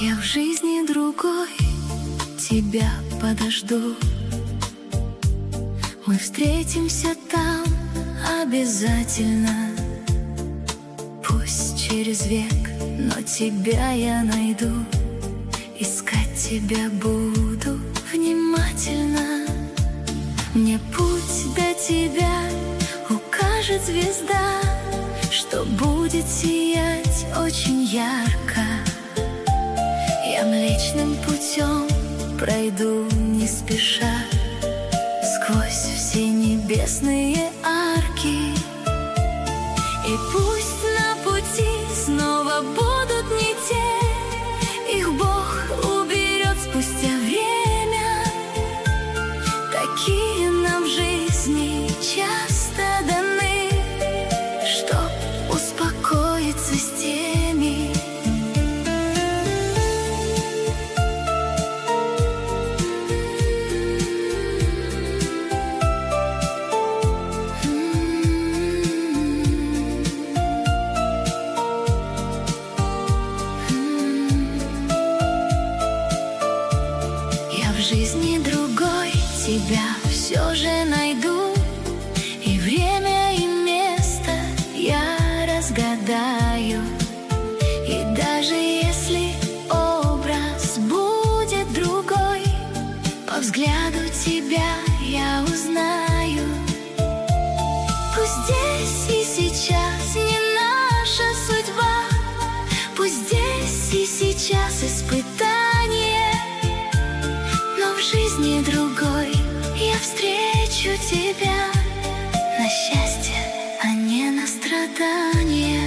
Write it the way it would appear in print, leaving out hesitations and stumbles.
Я в жизни другой тебя подожду. Мы встретимся там обязательно. Пусть через век, но тебя я найду. Искать тебя буду внимательно. Мне путь до тебя укажет звезда, что будет сиять очень ярко. Я Млечным путем пройду не спеша сквозь все небесные арки. И пусть на пути снова будут не те, их Бог уберет спустя время. Такие нам в жизни часто даны, чтоб успокоиться с теми. В жизни другой тебя все же найду, и время, и место я разгадаю. И даже если образ будет другой, по взгляду тебя я узнаю. Пусть здесь и сейчас не наша судьба, пусть здесь и сейчас испытание, в жизни другой я встречу тебя на счастье, а не на страдания.